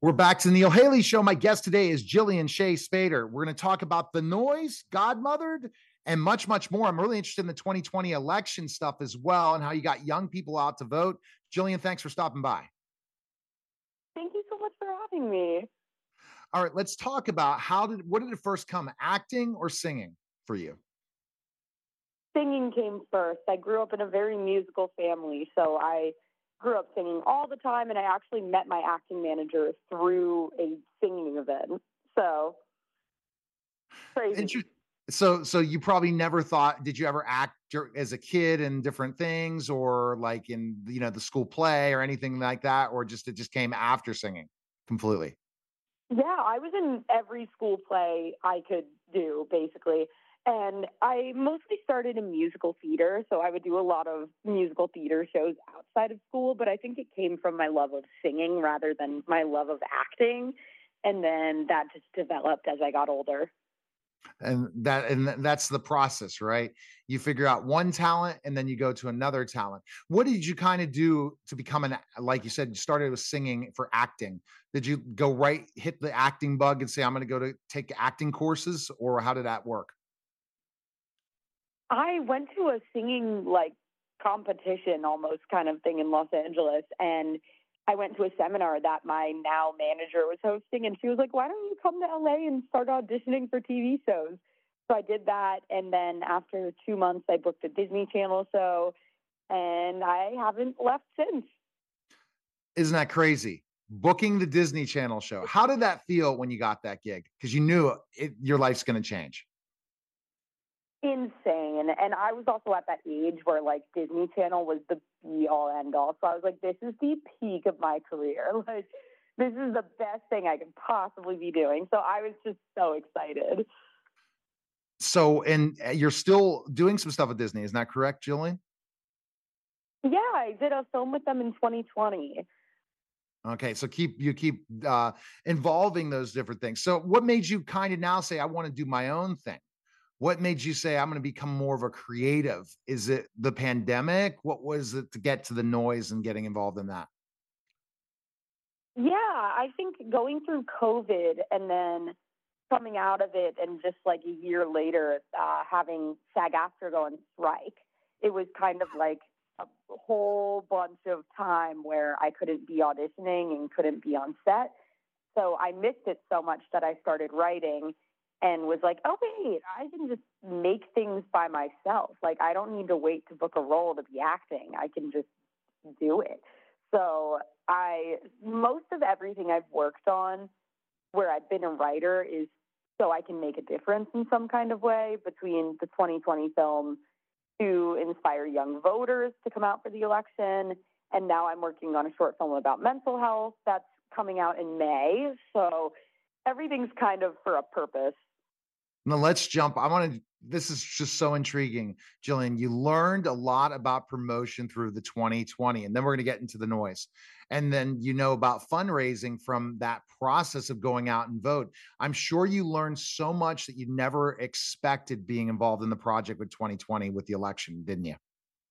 We're back to the Neil Haley Show. My guest today is Jillian Shea Spader. We're going to talk about The Noise, Godmothered, and much, much more. I'm really interested in the 2020 election stuff as well and how you got young people out to vote. Jillian, thanks for stopping by. Thank you so much for having me. All right, let's talk about what did it first come, acting or singing for you? Singing came first. I grew up in a very musical family, so I grew up singing all the time, and I actually met my acting manager through a singing event. So crazy. So you probably never thought, did you ever act as a kid in different things or like in, the school play or anything like that? Or it just came after singing completely? Yeah, I was in every school play I could do, basically. And I mostly started in musical theater, so I would do a lot of musical theater shows outside of school, but I think it came from my love of singing rather than my love of acting. And then that just developed as I got older. And that's the process, right? You figure out one talent and then you go to another talent. What did you kind of do to become like you said, you started with singing for acting? Did you go hit the acting bug and say, I'm going to go to take acting courses, or how did that work? I went to a singing competition almost kind of thing in Los Angeles, and I went to a seminar that my now manager was hosting, and she was like, "Why don't you come to LA and start auditioning for TV shows?" So I did that, and then after 2 months, I booked a Disney Channel show, and I haven't left since. Isn't that crazy? Booking the Disney Channel show. How did that feel when you got that gig? Because you knew your life's going to change. Insane. And I was also at that age where Disney Channel was the be all end all. So I was like, this is the peak of my career. Like, this is the best thing I could possibly be doing. So I was just so excited. So, and you're still doing some stuff at Disney. Isn't that correct, Jillian? Yeah, I did a film with them in 2020. Okay, so you keep involving those different things. So what made you kind of now say, I want to do my own thing? What made you say, I'm going to become more of a creative? Is it the pandemic? What was it to get to The Noise and getting involved in that? Yeah, I think going through COVID and then coming out of it and just a year later having SAG-AFTRA go on strike, it was kind of like a whole bunch of time where I couldn't be auditioning and couldn't be on set. So I missed it so much that I started writing and was like, oh, wait, I can just make things by myself. Like, I don't need to wait to book a role to be acting. I can just do it. So most of everything I've worked on where I've been a writer is so I can make a difference in some kind of way, between the 2020 film to inspire young voters to come out for the election. And now I'm working on a short film about mental health that's coming out in May. So everything's kind of for a purpose. Now let's jump. This is just so intriguing. Jillian, you learned a lot about promotion through the 2020, and then we're going to get into The Noise. And then about fundraising from that process of going out and vote. I'm sure you learned so much that you never expected being involved in the project with 2020 with the election, didn't you?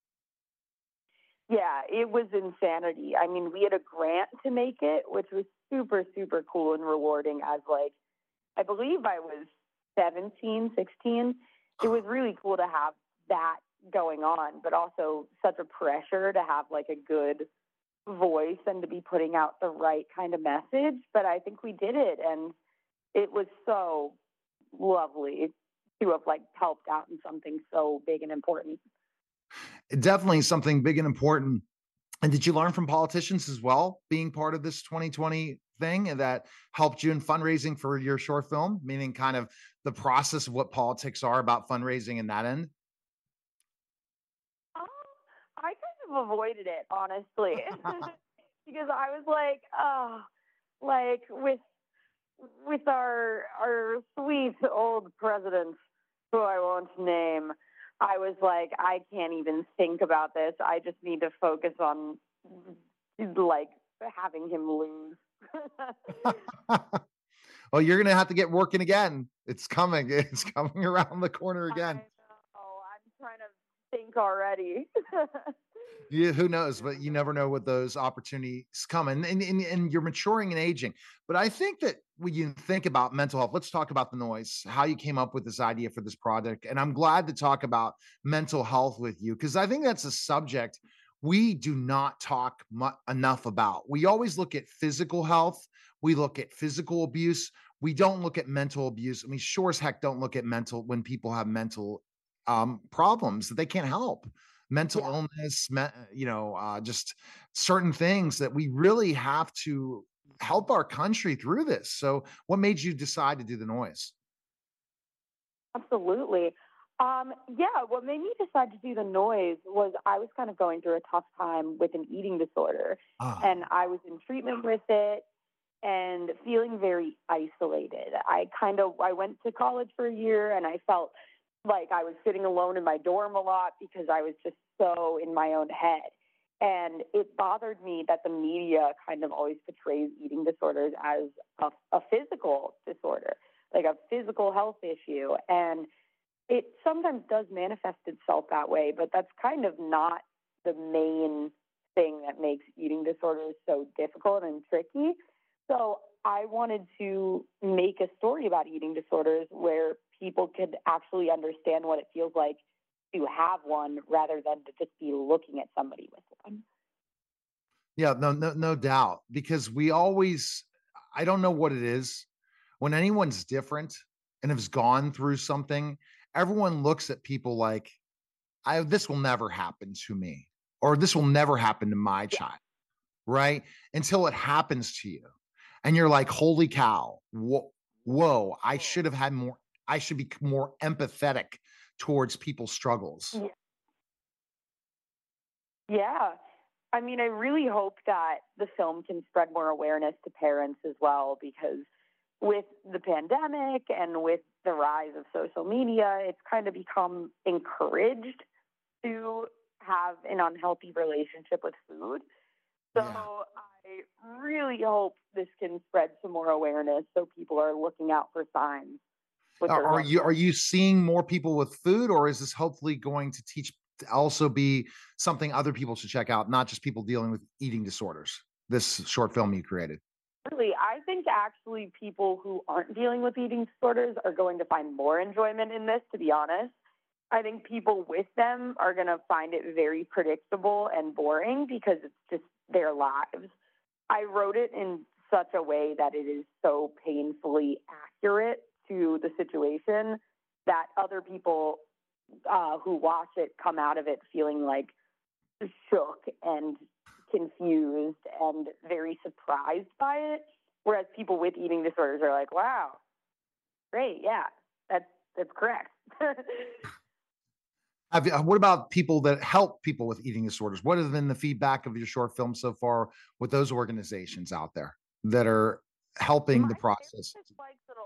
Yeah, it was insanity. I mean, we had a grant to make it, which was super, super cool and rewarding as I believe I was 17, 16. It was really cool to have that going on, but also such a pressure to have a good voice and to be putting out the right kind of message. But I think we did it, and it was so lovely to have helped out in something so big and important. Definitely something big and important. And did you learn from politicians as well, being part of this 2020 thing that helped you in fundraising for your short film, meaning kind of the process of what politics are about fundraising in that end? I kind of avoided it, honestly, because I was like, oh, with our sweet old president, who I won't name, I was like, I can't even think about this. I just need to focus on having him lose. Well, you're going to have to get working again. It's coming. It's coming around the corner again. I know. I'm trying to think already. Yeah, who knows? But you never know what those opportunities come, and you're maturing and aging. But I think that when you think about mental health, let's talk about the noise, how you came up with this idea for this project. And I'm glad to talk about mental health with you because I think that's a subject we do not talk enough about. We always look at physical health, we look at physical abuse. We don't look at mental abuse. I mean, sure as heck don't look at mental when people have mental problems that they can't help, mental Yeah, illness, just certain things that we really have to help our country through this. So, what made you decide to do the noise? absolutely. Yeah, what made me decide to do the noise was I was kind of going through a tough time with an eating disorder, Ah, and I was in treatment with it and feeling very isolated. I went to college for a year and I felt like I was sitting alone in my dorm a lot because I was just so in my own head. And it bothered me that the media kind of always portrays eating disorders as a physical disorder, like a physical health issue. And it sometimes does manifest itself that way, but that's kind of not the main thing that makes eating disorders so difficult and tricky. So I wanted to make a story about eating disorders where people could actually understand what it feels like to have one rather than to just be looking at somebody with one. yeah, no doubt. Because we always, I don't know what it is. When anyone's different and has gone through something, everyone looks at people like, I this will never happen to me, or this will never happen to my Yeah. child, right? Until it happens to you. And you're like, holy cow, whoa, I should have had more, I should be more empathetic towards people's struggles. Yeah. Yeah. I mean, I really hope that the film can spread more awareness to parents as well, because with the pandemic and with the rise of social media, it's kind of become encouraged to have an unhealthy relationship with food. So Yeah. I really hope this can spread some more awareness so people are looking out for signs with their Are loved you are ones. you seeing more people with food, or is this hopefully going to teach to also be something other people should check out, not just people dealing with eating disorders? This short film you created. Really, I think actually people who aren't dealing with eating disorders are going to find more enjoyment in this, to be honest. I think people with them are going to find it very predictable and boring because it's just their lives. I wrote it in such a way that it is so painfully accurate to the situation that other people who watch it come out of it feeling like shook and confused and very surprised by it. Whereas people with eating disorders are like, wow, great, yeah, that's correct. What about people that help people with eating disorders? What has been the feedback of your short film so far with those organizations out there that are helping My the process? therapist likes it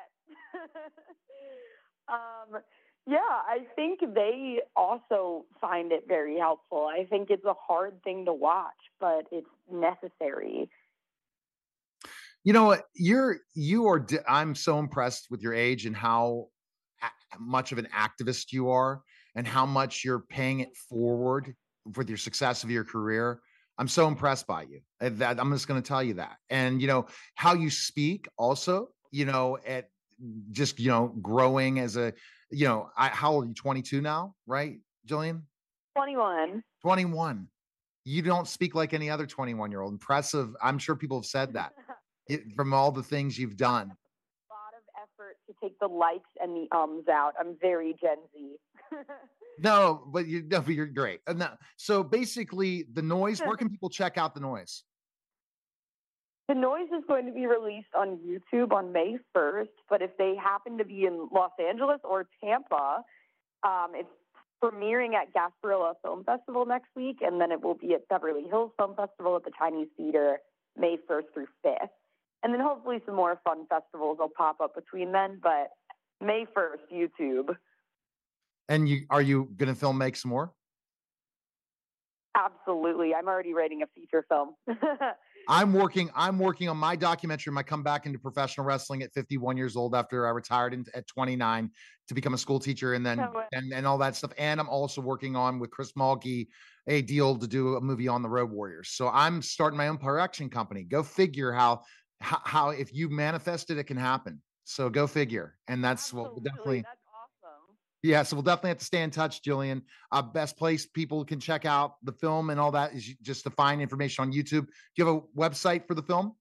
a lot. Yeah, I think they also find it very helpful. I think it's a hard thing to watch, but it's necessary. You know what? I'm so impressed with your age and how much of an activist you are and how much you're paying it forward with your success of your career. I'm so impressed by you. That I'm just going to tell you that. And how you speak also, at just, growing as a, how old are you? 22 now, right, Jillian? 21. 21. You don't speak like any other 21-year-old. Impressive. I'm sure people have said that from all the things you've done. A lot of effort to take the likes and the ums out. I'm very Gen Z. No, but no, but you're great. No, so basically, the noise. Where can people check out the noise? The Noise is going to be released on YouTube on May 1st, but if they happen to be in Los Angeles or Tampa, it's premiering at Gasparilla Film Festival next week, and then it will be at Beverly Hills Film Festival at the Chinese Theater May 1st through 5th. And then hopefully some more fun festivals will pop up between then, but May 1st, YouTube. And are you going to film make some more? Absolutely. I'm already writing a feature film. I'm working on my documentary, my comeback into professional wrestling at 51 years old after I retired at 29 to become a school teacher and then So, and all that stuff. And I'm also working on with Chris Mulkey a deal to do a movie on the Road Warriors. So I'm starting my own production company. Go figure how if you manifest it, it can happen. So go figure. And that's what we'll Absolutely. definitely, That's awesome. yeah. So we'll definitely have to stay in touch, Jillian. Best place people can check out the film and all that is just to find information on YouTube. Do you have a website for the film?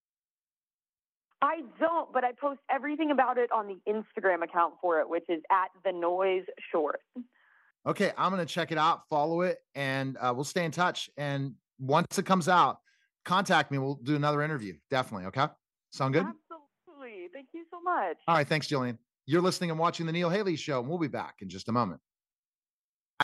I don't, but I post everything about it on the Instagram account for it, which is at the Noise Short. Okay, I'm gonna check it out, follow it, and we'll stay in touch. And once it comes out, contact me. We'll do another interview. Definitely. Okay. Sound good? Absolutely. Thank you so much. All right. Thanks, Jillian. You're listening and watching the Neil Haley Show, and we'll be back in just a moment.